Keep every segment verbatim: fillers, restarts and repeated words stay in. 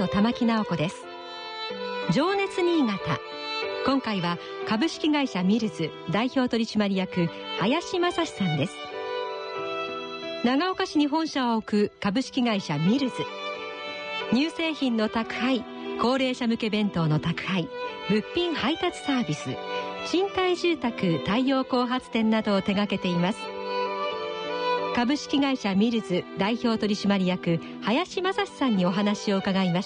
の玉木直子です。情熱新潟、今回は株式会社ミルズ代表取締役林正史さんです。長岡市に本社を置く株式会社ミルズ、乳製品の宅配、高齢者向け弁当の宅配、物品配達サービス、賃貸住宅太陽光発電などを手掛けています。株式会社ミルズ代表取締役林正史さんにお話を伺いました。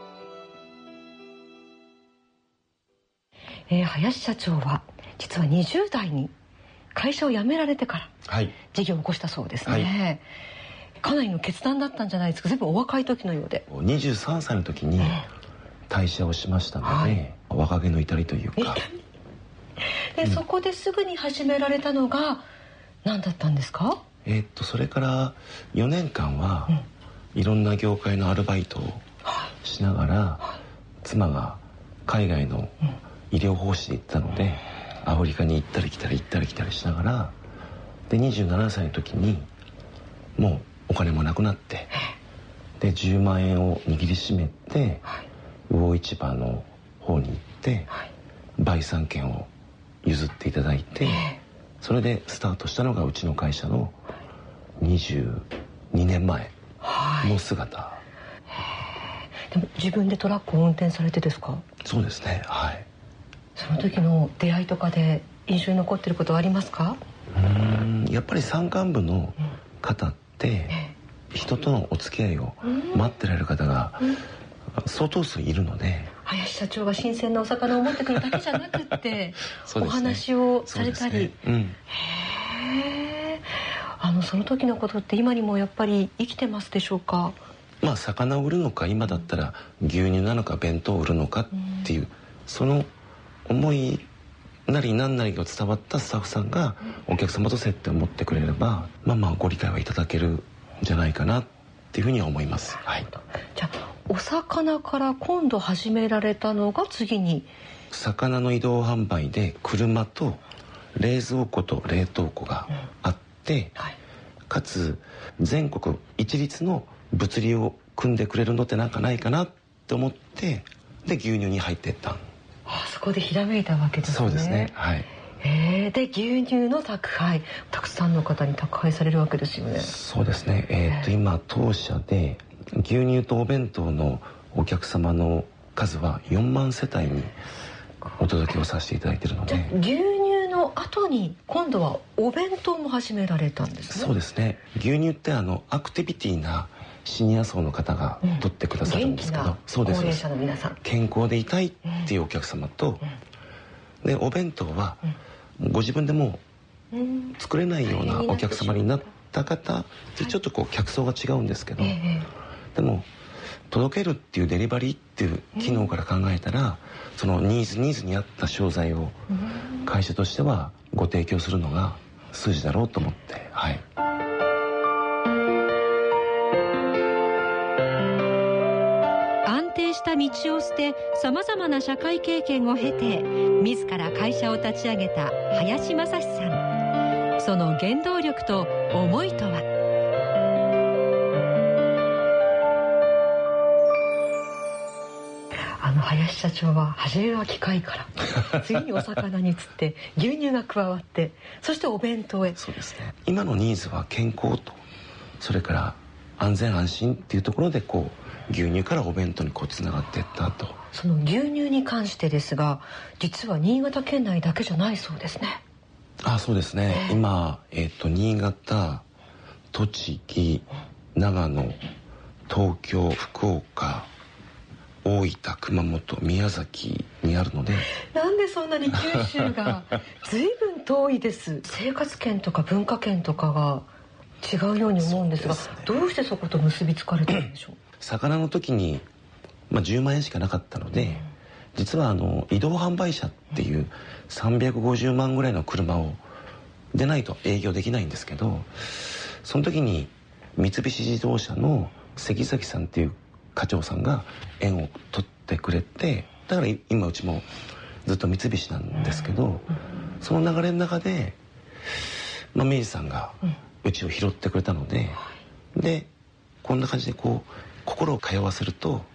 えー、林社長は実はにじゅう代に会社を辞められてから事業を起こしたそうですね、はい、かなりの決断だったんじゃないですか。随分お若い時のようで。 にじゅうさんさいの時に退社をしましたので、はい、若気の至りというかで、うん、そこですぐに始められたのが何だったんですか？ えー、っとそれからよねんかんは、うん、いろんな業界のアルバイトをしながら、はい、妻が海外の医療奉仕で行ったので、うん、アフリカに行ったり来たり行ったり来たりしながら、でにじゅうななさいの時にもうお金もなくなって、でじゅうまんえんを握りしめて、はい、魚市場の方に行って、はい、売産権を譲っていただいて、それでスタートしたのがうちの会社のにじゅうにねんまえの姿、はい、 でも自分でトラックを運転されてですか？ そうですね、はい。 その時の出会いとかで印象に残ってることはありますか？ うーん、やっぱり山間部の方って、うん、人とのお付き合いを待ってられる方が相当数いるので、 林社長が新鮮なお魚を持ってくるだけじゃなくってお話をされたり、ね、うん、へえ、あのその時のことって今にもやっぱり生きてますでしょうか？ まあ魚を売るのか、今だったら牛乳なのか弁当を売るのかっていう、うん、その思いなり何なりが伝わったスタッフさんがお客様と接点を持ってくれれば、まあまあご理解はいただけるんじゃないかなっていうふうには思います、はい、 じゃあお魚から今度始められたのが次に魚の移動販売で車と冷蔵庫と冷凍庫があって、うんはい、かつ全国一律の物流を組んでくれるのってなんかないかなって思って、で牛乳に入っていったん。 あそこでひらめいたわけですね。 そうですね、はい。 えー、で牛乳の宅配、たくさんの方に宅配されるわけですよね。 そうですね、えー、っと今当社で牛乳とお弁当のお客様の数はよんまんせたいにお届けをさせていただいているので、 牛乳の後に今度はお弁当も始められたんですね。 そうですね、牛乳ってあのアクティビティなシニア層の方が取ってくださるんですけど、うん、 そうです、高齢者の皆さん、 健康でいたいっていうお客様と、うん、でお弁当はご自分でもう作れないようなお客様になった方ってちょっとこう客層が違うんですけど、はい、でも届けるっていうデリバリーっていう機能から考えたら、そのニーズニーズに合った商材を会社としてはご提供するのが筋だろうと思って、はい。 安定した道を捨て、さまざまな社会経験を経て自ら会社を立ち上げた林正史さん。その原動力と思いとは。あの林社長は初めは機械から次にお魚に移って牛乳が加わって、そしてお弁当へ。 そうですね、今のニーズは健康と、それから安全安心っていうところでこう牛乳からお弁当にこうつながっていったと。 その牛乳に関してですが、実は新潟県内だけじゃないそうですね。 あ、そうですね、えー、今、えー、と新潟、栃木、長野、東京、福岡、大分、熊本、宮崎にあるので。 なんでそんなに九州が随分遠いです。生活圏とか文化圏とかが違うように思うんですが、す、ね、どうしてそこと結びつかれてるんでしょう。 魚の時に、まあ、じゅうまんえんしかなかったので、うん、実はあの移動販売車っていうさんびゃくごじゅうまんぐらいの車をでないと営業できないんですけど、その時に三菱自動車の関崎さんっていう課長さんが縁を取ってくれて、だから今うちもずっと三菱なんですけど、その流れの中で、まあ、明治さんがうちを拾ってくれたので、でこんな感じでこう心を通わせると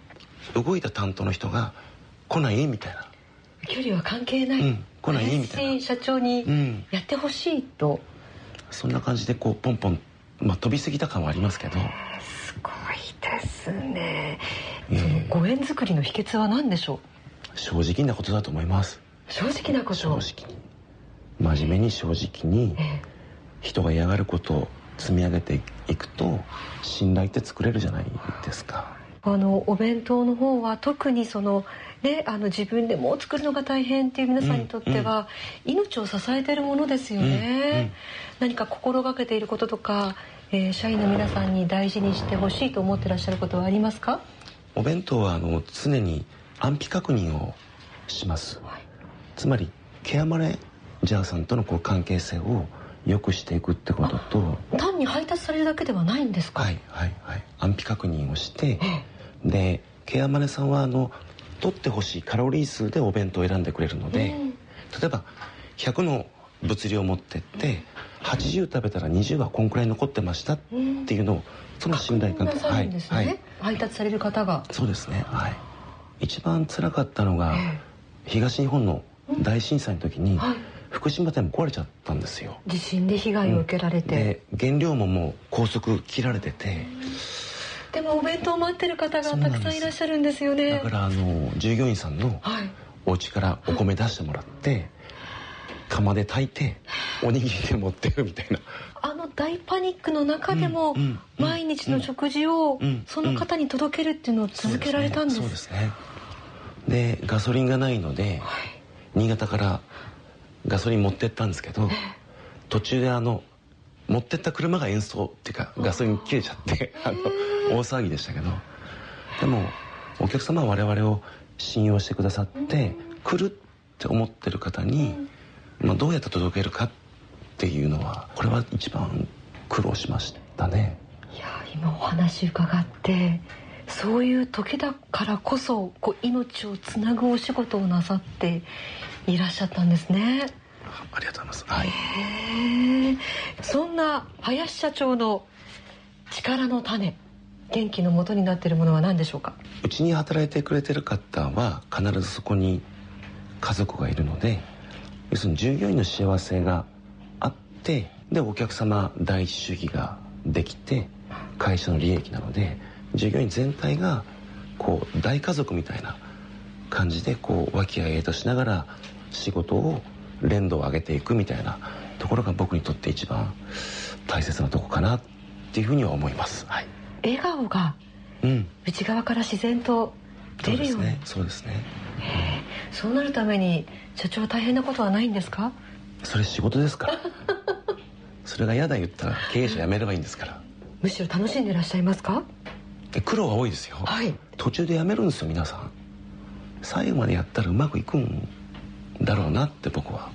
動いた担当の人が来ないみたいな、 距離は関係ない、うん、 来ないみたいな、 社長にやってほしいと、うん、 そんな感じでこうポンポン、まあ、飛びすぎた感はありますけど、 すごいですね。そのご縁作りの秘訣は何でしょう？正直なことだと思います。 正直なこと。 正直に真面目に正直に人が嫌がることを積み上げていくと信頼って作れるじゃないですか。 あのお弁当の方は特にその、ね、あの自分でもう作るのが大変っていう皆さんにとっては、うんうん、命を支えているものですよね、うんうん、何か心がけていることとか、えー、社員の皆さんに大事にしてほしいと思ってらっしゃることはありますか？ お弁当はあの常に安否確認をします、はい、つまりケアマネージャーさんとのこう関係性を良くしていくってことと、 単に配達されるだけではないんですか？ はいはいはい、安否確認をして、でケアマネさんはあの取ってほしいカロリー数でお弁当を選んでくれるので、うん、例えばひゃくの物量を持ってってはちじゅう食べたらにじゅうはこんくらい残ってましたっていうのを、その信頼感と、 はいはい、配達される方が。 そうですね、はい、一番辛かったのが東日本の大震災の時に、うん、はい、福島店も壊れちゃったんですよ。 地震で被害を受けられて、 うん、で原料ももう高速切られてて、 でもお弁当を待ってる方がたくさんいらっしゃるんですよね。 だからあの従業員さんのお家からお米出してもらって、はい、釜で炊いておにぎりで持ってるみたいな、 あの大パニックの中でも毎日の食事をその方に届けるっていうのを続けられたんです。 そうですね。でガソリンがないので、はい、新潟からガソリン持ってったんですけど、途中であの持ってった車が演奏っていうかガソリン切れちゃってあの大騒ぎでしたけど、でもお客様は我々を信用してくださって来るって思ってる方に、まあ、どうやって届けるかっていうのは、これは一番苦労しましたね。 いや今お話伺って、そういう時だからこそこう命をつなぐお仕事をなさっていらっしゃったんですね。 ありがとうございます、はい、 へそんな林社長の力の種、元気の元になっているものは何でしょうか？ うちに働いてくれてる方は必ずそこに家族がいるので、要するに従業員の幸せがあって、でお客様第一主義ができて会社の利益なので、従業員全体がこう大家族みたいな感じでこう和気あいあいとしながら仕事を連動を上げていくみたいなところが僕にとって一番大切なとこかなっていうふうには思います、はい、 笑顔が内側から自然と出るように、 うん、そうですね、そうですね。 そうなるために社長は大変なことはないんですか？ それ仕事ですからそれが嫌だ言ったら経営者辞めればいいんですから。 むしろ楽しんでいらっしゃいますか？ 苦労が多いですよ、はい、途中で辞めるんですよ皆さん。最後までやったらうまくいくんだろうなって僕は。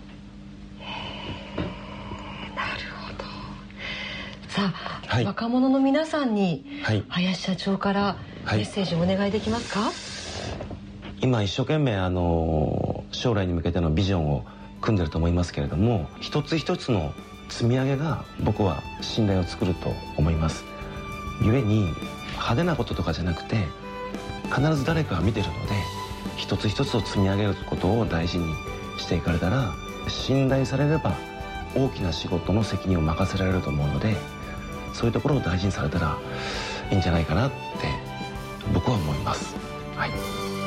なるほど。さあ、はい、若者の皆さんに、はい、林社長からメッセージをお願いできますか？はい、 今一生懸命あの将来に向けてのビジョンを組んでると思いますけれども、一つ一つの積み上げが僕は信頼を作ると思います。故に派手なこととかじゃなくて必ず誰かが見てるので、一つ一つを積み上げることを大事にしていかれたら、信頼されれば大きな仕事の責任を任せられると思うので、そういうところを大事にされたらいいんじゃないかなって僕は思います。はい。